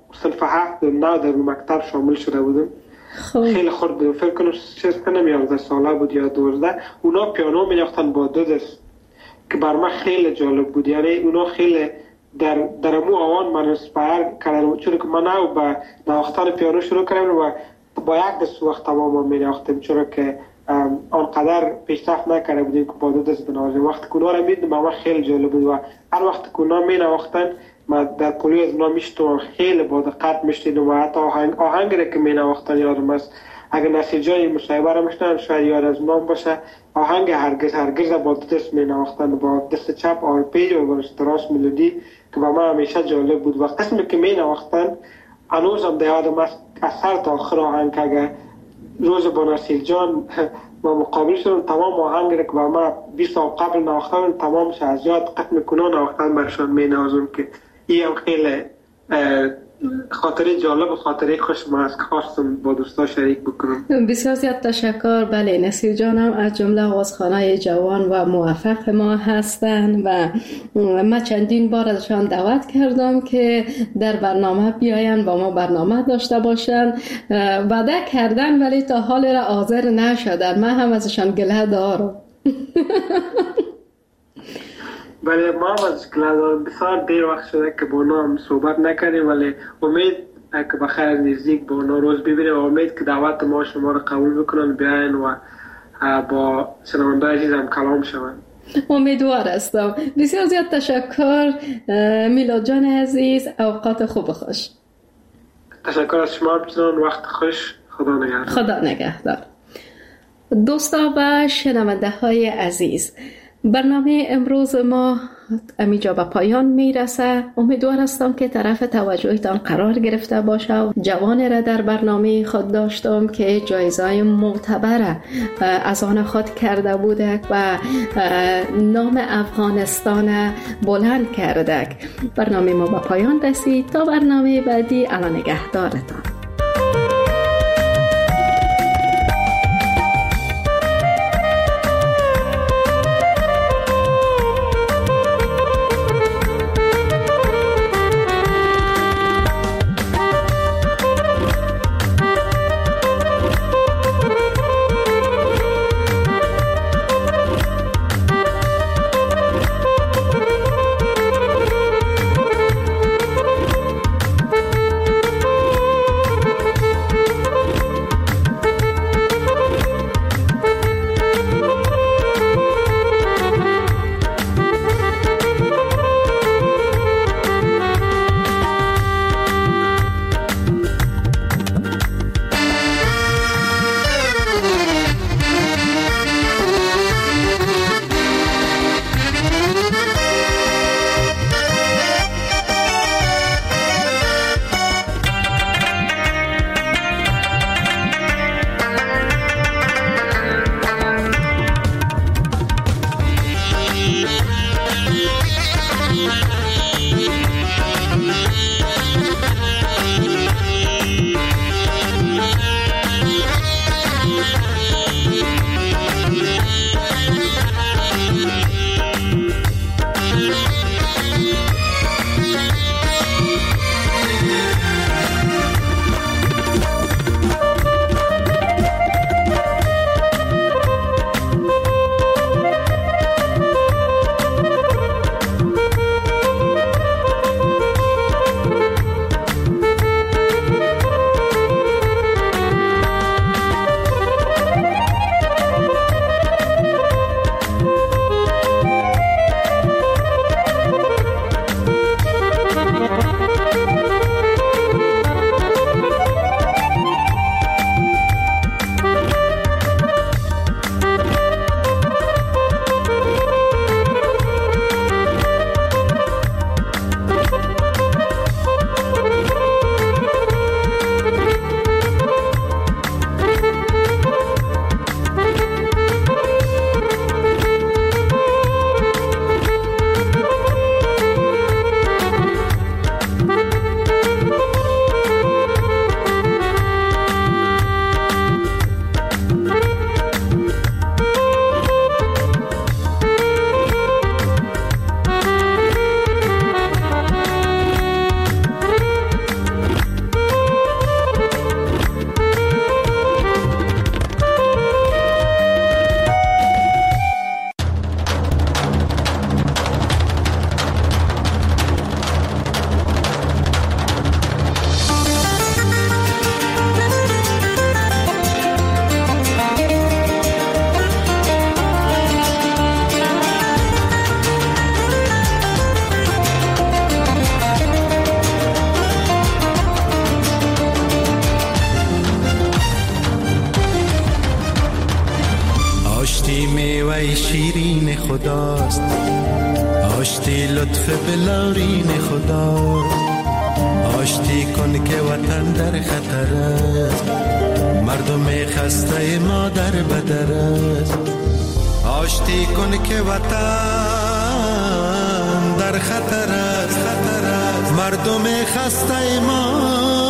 صنف هفت و نه در مکتب شامل شده بودم. خیلی خورد بودم، فکر کنم شش کنم یازده ساله بود یا دوازده. اونا پیانو می‌نواختن با دو دست که بر من خیلی جالب بود. یعنی اونا خیلی در در مو آوان من اسپایر کردم، چون که من او با نواختن پیانو شروع کردم و با یک دست وقت تمام می‌نواختم، چون که آنقدر پیشرفت نکرده بودیم که با دو دست بنوازیم. وقتی که اونا رو می‌دیدم من خیلی جالب بود و هر وقت که اونا می‌نواختن من در پولی از اونا میشتم، خیلی با دقت میشنیدم و حتی آهنگ آهنگی را که می‌نواختن یادم است. اگر نصیر جان مصاحبه را میشنن شاید یاد از نام باشه. آهنگ هرگز هرگز با دست می‌نواختن، با دست چپ آرپیج و با دست راست ملودی که با من همیشه جالب بود. و قسمی که می‌نواختن هنوزم در یادم است از سر تا آخر آهنگ. اگر روز با نصیر جان ما مقابل شدم تمام آهنگ را که با من بیست سال قبل نواختن تمامش از یاد قسم کنون نواختن برشان می‌نوازم که این هم خیلی خاطره جالب و خاطره خوش ما از که خواستم با دوستا شریک بکنم. بسیار زیاد تشکر. بله، نصیر جان هم از جمله آوازخوانای جوان و موفق ما هستند و من چندین بار ازشان دعوت کردم که در برنامه بیاین با ما برنامه داشته باشن. وعده کردن ولی تا حال را حاضر نشدن. من هم ازشان گله دارم. ولی ما هم از گلادان بسیار دیر وقت شده که با اونا هم صحبت نکردیم، ولی امید که بخیر نزدیک با اونا روز ببینیم و امید که دعوت ما شما رو قبول بکنن بیاین و با شنونده عزیزم کلام شون. امیدوار هستم. بسیار زیاد تشکر میلاد جان عزیز، اوقات خوب و خوش. تشکر از شما بچنان، وقت خوش. خدا نگهدار. خدا نگهدار. دوستا و شنونده های عزیز، برنامه امروز ما امیجا به پایان میرسه. امیدوار هستم که طرف توجهتان قرار گرفته باشه. جوان را در برنامه خود داشتم که جایزه معتبر از آن خود کرده بوده و نام افغانستان بلند کرده. برنامه ما به پایان رسید. تا برنامه بعدی، الله نگهدارتان. میوه شیرین خداست، آشتی لطف بلورین خداست. آشتی کن که وطن در خطر است، مردم خسته ما در بدر است. آشتی کن که وطن در خطر است، خطر است. مردم خسته ما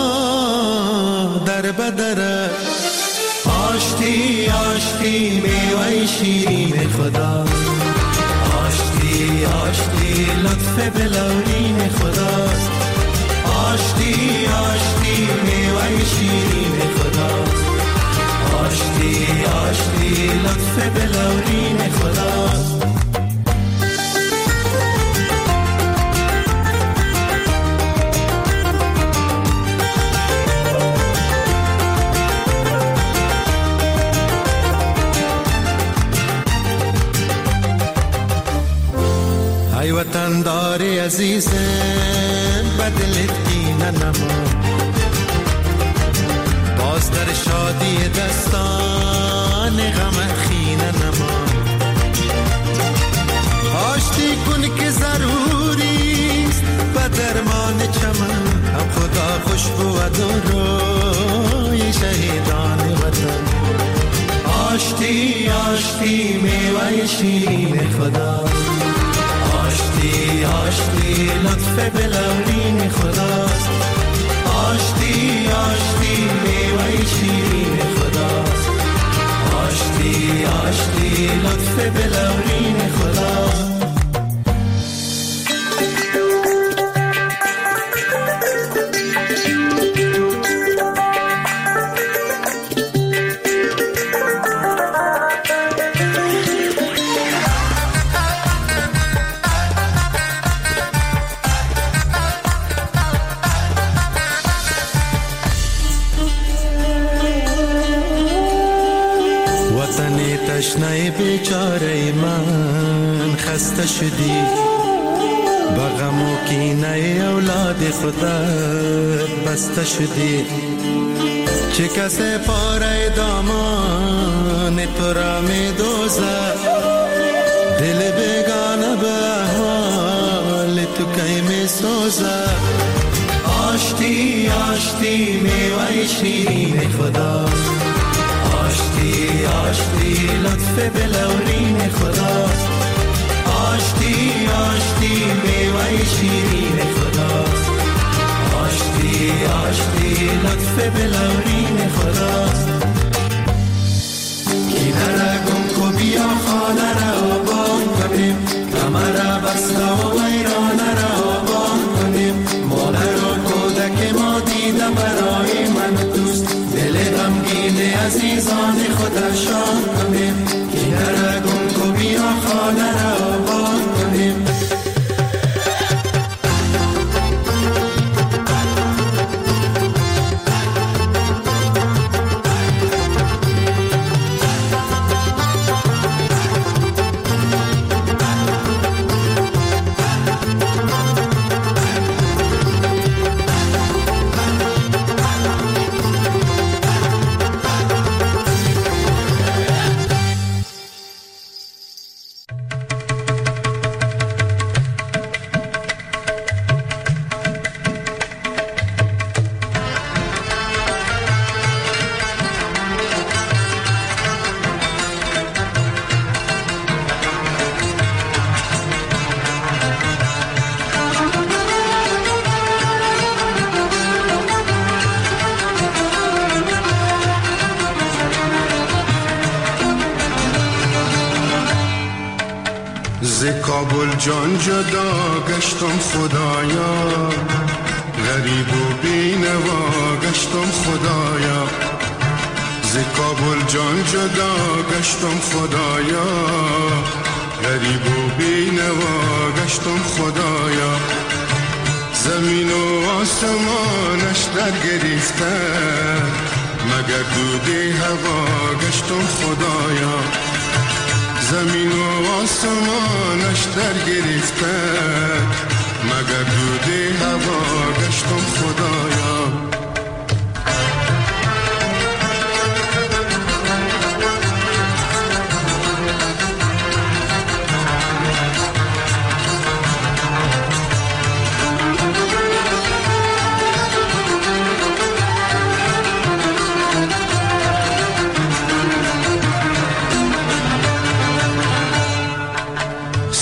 در بدر است. آشتی آشتی میوه شیرین خداست، آشتی آشتی لطف بلورین خداست. آشتی آشتی میوه شیرین خداست، آشتی آشتی لطف بلورین خداست. ای وطن داری عزیزم بدلت کینه نما، باز در شادی دستان غم خینه نما. آشتی کن که ضروریست به درمان چمن، هم خدا خوشبو و روی شهیدان وطن. آشتی آشتی میوه شیرین خداست، آشتی آشتی لطف بلورین خداست. آشتی آشتی میوه شیرین خداست، آشتی آشتی لطف بلورین خداست. تشنه بیچاره من خسته شدی، با غم و کینه اولاد خودت بسته شدی. چه کسی پاره دامان تو را می دوزد، دل بیگانه به احوال تو کی می سوزد. آشتی آشتی میوه شیرین خداست، آشتی آشتی لطف بلورین خداست. آشتی آشتی میوه شیرین خداست، آشتی آشتی لطف بلورین خداست. کینه را گم کو بیا خانه را آبان کنیم، غم را بسته و ویرانه را آبان کنیم. مادر و کودک ما دیده برای من دوست، دل غمگین عزیزان خودشان کنیم. کینه را گم کو بیا خانه را آبان کنیم. ز کابل جان جدا گشتم خدایا، غریب و بینوا گشتم خدایا. ز کابل جان جدا گشتم خدایا، غریب و بینوا گشتم خدایا. زمین و آسمانش در گریخته، مگر دود هوا گشتم خدایا. زمین و آسمانش در گریخته، مگر دود هوا گشتم خدایا.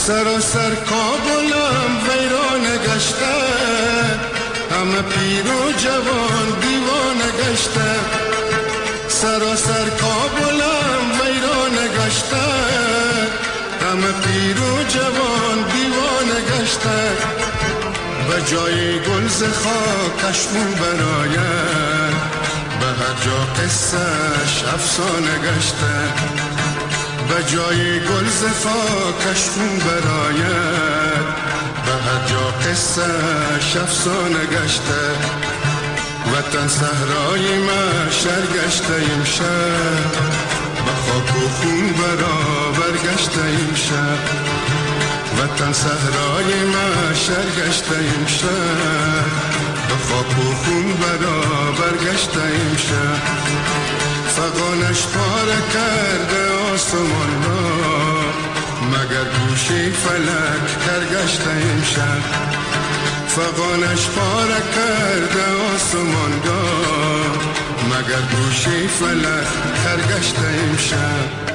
سراسر کابلم ویران گشته، همه پیر و جوان دیوانه گشته. سراسر کابلم ویران گشته، همه پیر و جوان دیوانه گشته. به جای گل ز خاکش خون براید، به هر جا قصه‌اش افسانه گشته. به جای گل ز خاکش خون براید، به هر جا قصه‌اش افسانه گشته. وطن صحرای محشر گشته امشب، به خاک و خون برابر گشته امشب. وطن صحرای محشر گشته امشب، به خاک و خون برابر گشته امشب. فغانش پاره کرده آسمان را، مگر گوشه فلک کرگشته امشب. فغانش پاره کرده آسمان را، مگر گوشه فلک کرگشته امشب.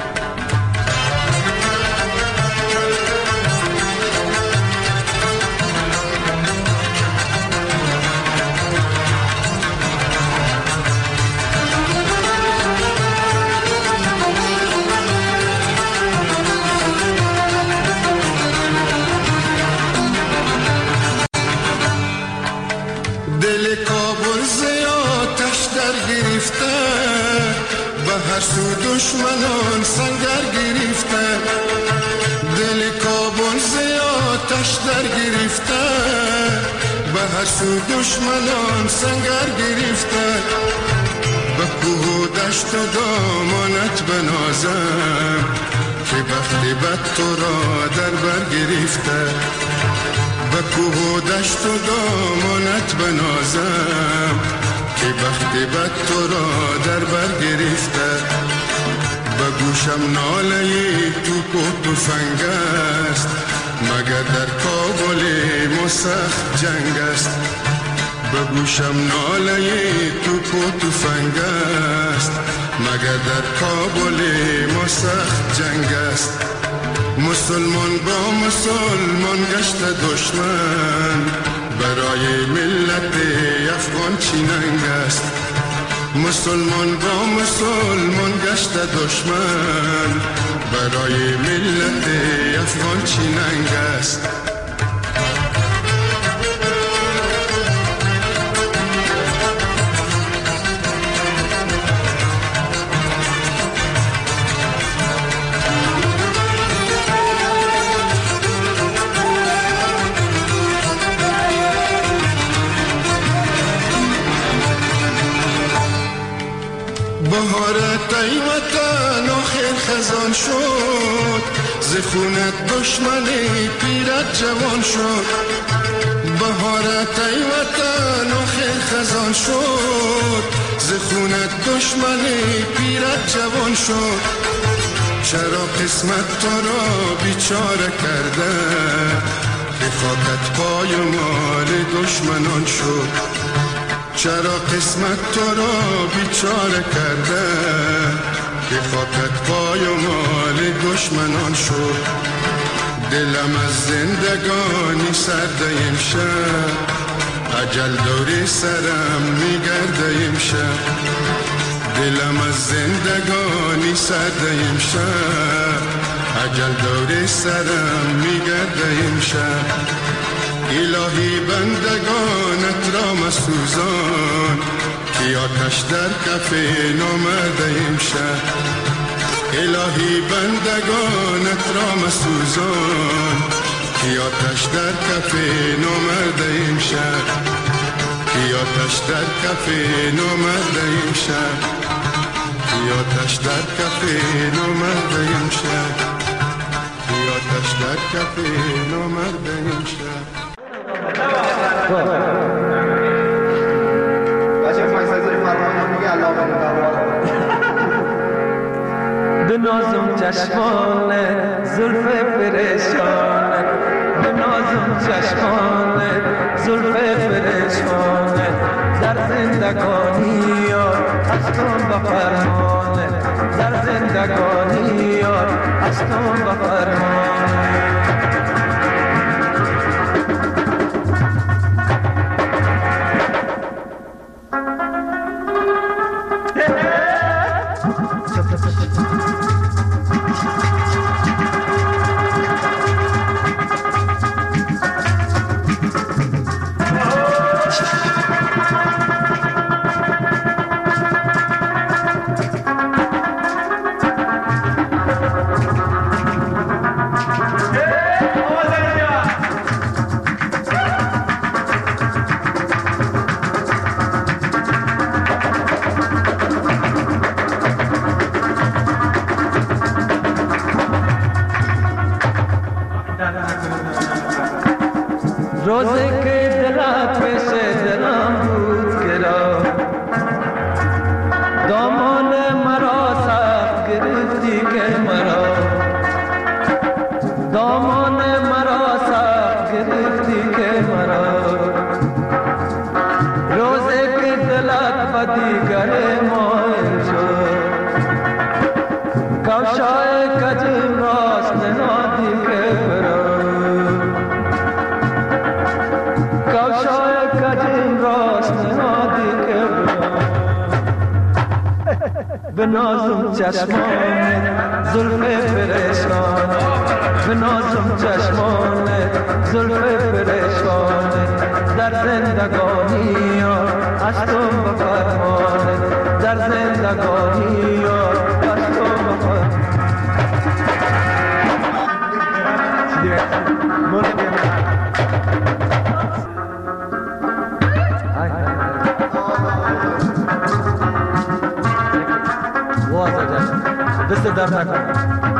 هر سو دشمنان سنگر گرفته، دل کابل زیادش در گرفته. به هر سو دشمنان سنگر گرفته، به کوه و دشت و دامانت بنازم، که بخت بد تو را در بر گرفته. به کوه و دشت و دامانت بنازم، که بخت بد تو را در بر گرفته. به گوشم ناله توپ و تفنگ است، مگر در کابل ما سخت جنگ است. به گوشم ناله توپ و تفنگ است، مگر در کابل ما سخت جنگ است. مسلمان با مسلمان گشت دشمن، برای ملت افغان چی ننگ است. مسلمان با مسلمان گشت دشمن، برای ملت افغان چی ننگ است. بهارت ای وطن آخر خزان شد، ز خونت دشمن پیرت جوان شد. بهارت ای وطن آخر خزان شد، ز خونت دشمن پیرت جوان شد. چرا قسمت تو را بیچاره کرده، که خاکت پای مال دشمنان شد. چرا قسمت تو را بیچاره کرده، که خاکت پای و مال دشمنان شد. دلم از زندگانی سرده امشب، اجل دور سرم میگرده امشب. دلم از زندگانی سرده امشب، اجل دور سرم میگرده امشب. الهی بندگانت را مسوزان، که آتش در کف نامرده امشب. الهی بندگانت را مسوزان، که آتش در کف نامرده امشب. که آتش در کف نامرده امشب. که آتش در کف نامرده امشب. که آتش در کف نامرده امشب. به نازم چشمان زلف پریشان، به نازم چشمان زلف پریشان. در زندگانی یار هستم به فرمان، در زندگانی یار هستم به فرمان. روزی که دلت پیش دلم بود گرا دامان مرا سخت گرفتی که مرا دامان مرا سخت گرفتی که مرا روزی که دلت به دیگر مایل شد کفشای کجم راست نهادی که برا کفشای کجم راست نهادی که برا به نازم چشمانت زلف پریشان به نازم چشمانت زلف پریشان در زندگانی ها از تو بفرمانت در زندگانی ها از تو بفرمانت دست در نکن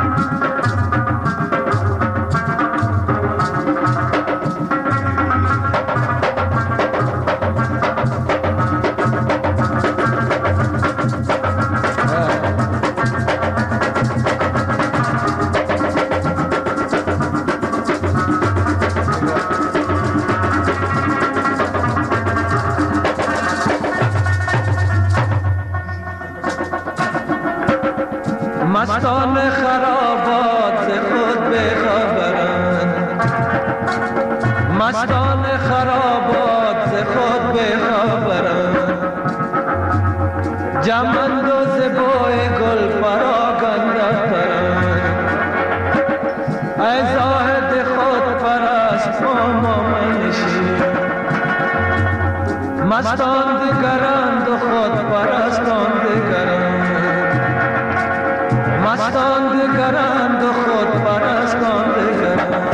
مستان خرابات ز خود بخبرند مستان خرابات ز خود بخبرند جمند و زبای گل پراگنده ترند ای زاهد خود پرست با ما منشین مستان دیگرند و خود پرستان دیگرند مستان دیگرند و خود پرستان دیگرند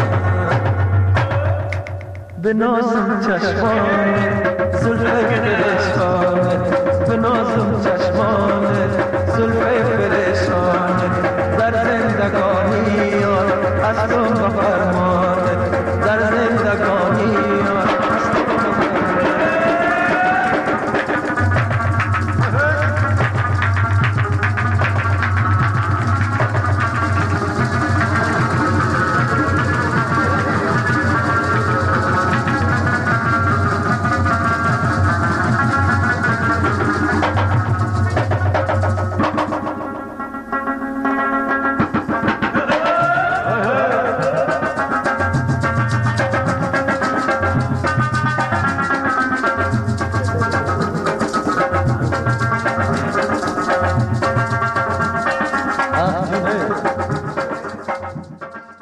به نازم چشمانت زلف پریشانت به نازم چشمانت زلف پریشانت در زندگانی از تو بفرما